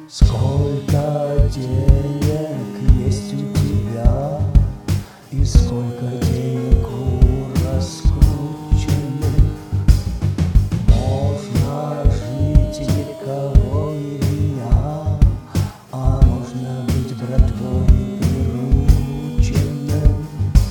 Сколько денег есть у тебя, и сколько денег у раскрученных? Можно жить никого и меня, а можно быть братвой прирученным.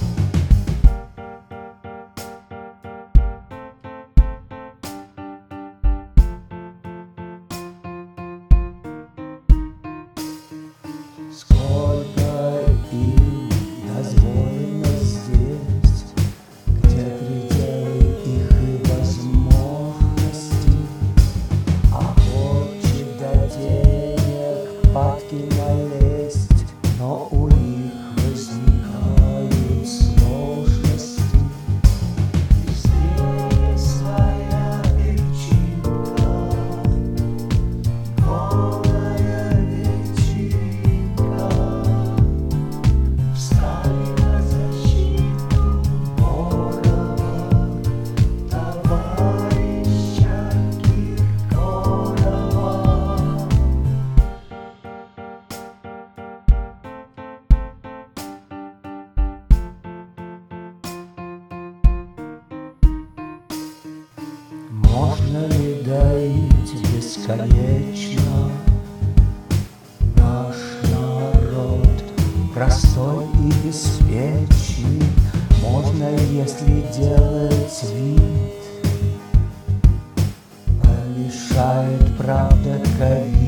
Сколько им дозволено здесь, где пределы их и возможностей, охочи до денег, падки налезть, но у них возникают сложности. Везде своя причинка, голая вечеринка. Встань на защиту Борова, товарища Киркорова. Можно ли доить бесконечно наш народ, простой и беспечный? Можно, если делать вид, помешает правда ковид.